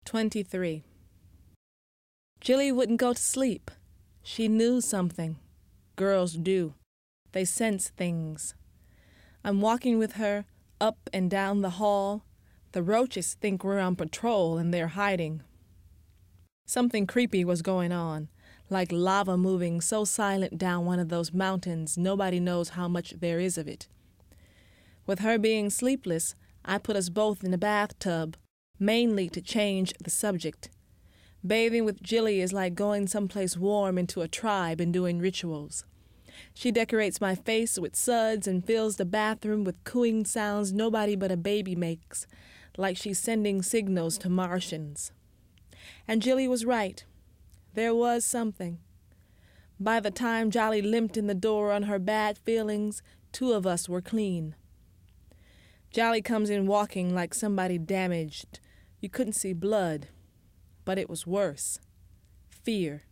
23. Jilly wouldn't go to sleep. She knew something. Girls do. They sense things. I'm walking with her up and down the hall. The roaches think we're on patrol and they're hiding. Something creepy was going on, like lava moving so silent down one of those mountains nobody knows how much there is of it. With her being sleepless, I put us both in a bathtub, mainly to change the subject. Bathing with Jilly is like going someplace warm into a tribe and doing rituals. She decorates my face with suds and fills the bathroom with cooing sounds nobody but a baby makes, like she's sending signals to Martians. And Jilly was right. There was something. By the time Jolly limped in the door on her bad feelings, 2 of us were clean. Jolly comes in walking like somebody damaged. You couldn't see blood, but it was worse. Fear.